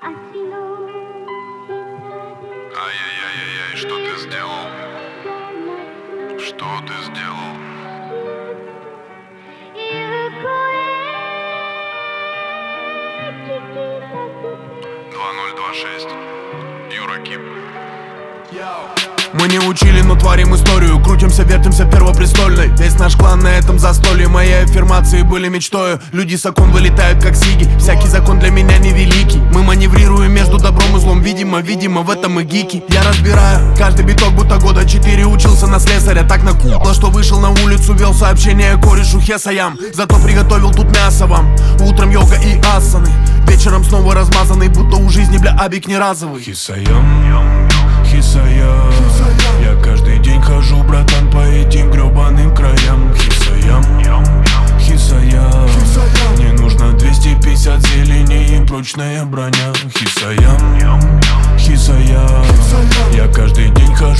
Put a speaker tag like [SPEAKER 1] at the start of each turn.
[SPEAKER 1] Ай-яй-яй-яй, что ты сделал? Что ты сделал? 2026. Юра Ким.
[SPEAKER 2] Мы не учили, но творим историю. Крутимся, вертимся в первопрестольной. Весь наш клан на этом застолье. Мои аффирмации были мечтою. Люди с окон вылетают как сиги. Всякий закон для меня невеликий. Мы маневрируем между добром и злом. Видимо, в этом мы гики. Я разбираю каждый биток, будто года 4 учился на слесаря. Так накупло, что вышел на улицу, вел сообщение корешу хесаям. Зато приготовил тут мясо вам. Утром йога и асаны. Вечером снова размазанный, будто у жизни бля абик не разовый.
[SPEAKER 3] Хисаям, хисаям. Я каждый день хожу, братан, по этим гребаным краям. Хисаям, хисаям. Мне нужно 250 зелени и прочная броня. Хисаям, хисаям. Я каждый день хожу.